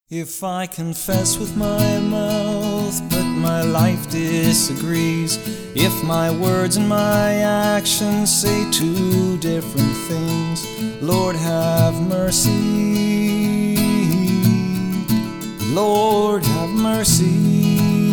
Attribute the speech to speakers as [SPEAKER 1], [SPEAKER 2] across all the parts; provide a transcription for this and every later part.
[SPEAKER 1] If I confess with my mouth, but my life disagrees, if my words and my actions say two different things, Lord have mercy, Lord have mercy.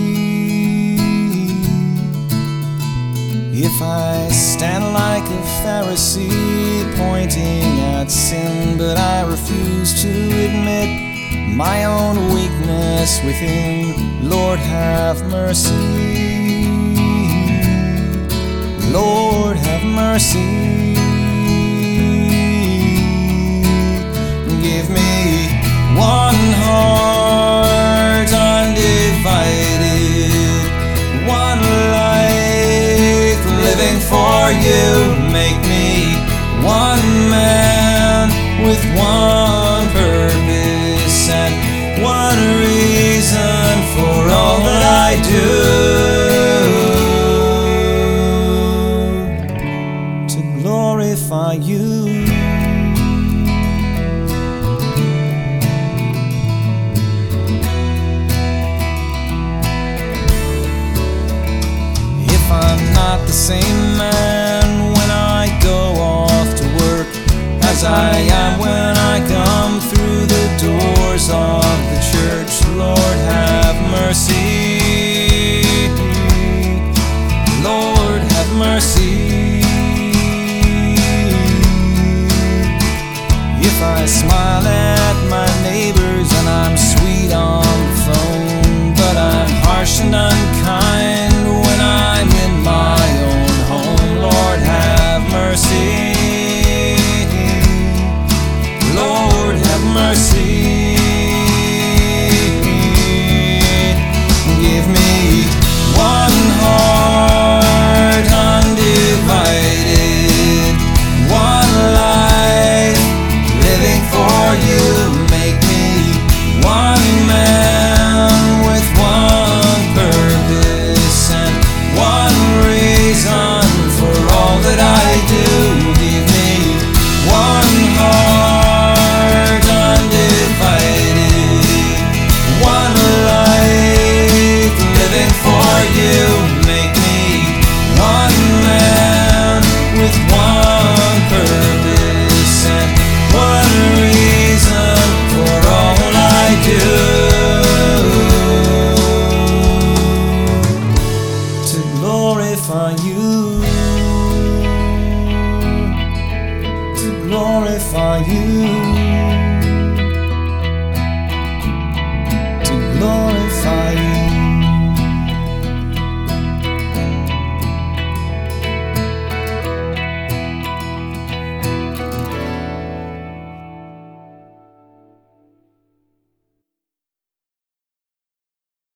[SPEAKER 1] If I stand like a Pharisee, pointing at sin, but I refuse to admit my own weakness within, Lord have mercy, Lord have mercy. Give me one heart undivided, one life living for you. Make me one man with one purpose and one reason for all that I do, to glorify you. If I'm not the same man when I go off to work as I am